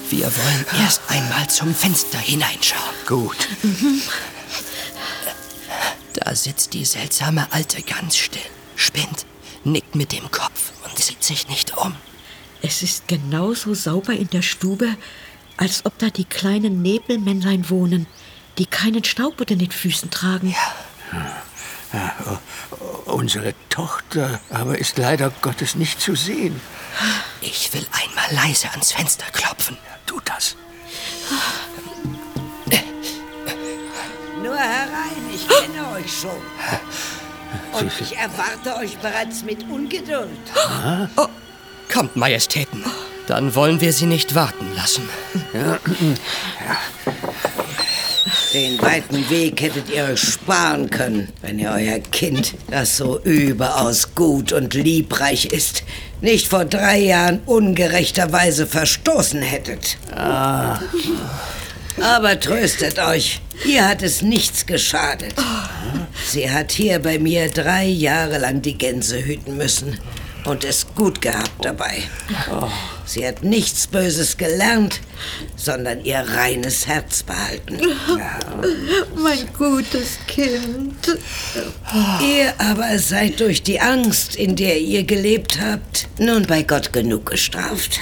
Wir wollen erst einmal zum Fenster hineinschauen. Gut. Da sitzt die seltsame Alte ganz still, spinnt, nickt mit dem Kopf und sieht sich nicht um. Es ist genauso sauber in der Stube, als ob da die kleinen Nebelmännlein wohnen, die keinen Staub unter den Füßen tragen. Ja, unsere Tochter aber ist leider Gottes nicht zu sehen. Ich will einmal leise ans Fenster klopfen. Tu das. Nur herein, ich kenne euch schon. Und ich erwarte euch bereits mit Ungeduld. Oh, kommt, Majestäten. Dann wollen wir Sie nicht warten lassen. Den weiten Weg hättet ihr euch sparen können, wenn ihr euer Kind, das so überaus gut und liebreich ist, nicht vor 3 Jahren ungerechterweise verstoßen hättet. Aber tröstet euch, ihr hat es nichts geschadet. Sie hat hier bei mir 3 Jahre lang die Gänse hüten müssen und es gut gehabt dabei. Sie hat nichts Böses gelernt, sondern ihr reines Herz behalten. Mein gutes Kind. Ihr aber seid durch die Angst, in der ihr gelebt habt, nun bei Gott genug gestraft.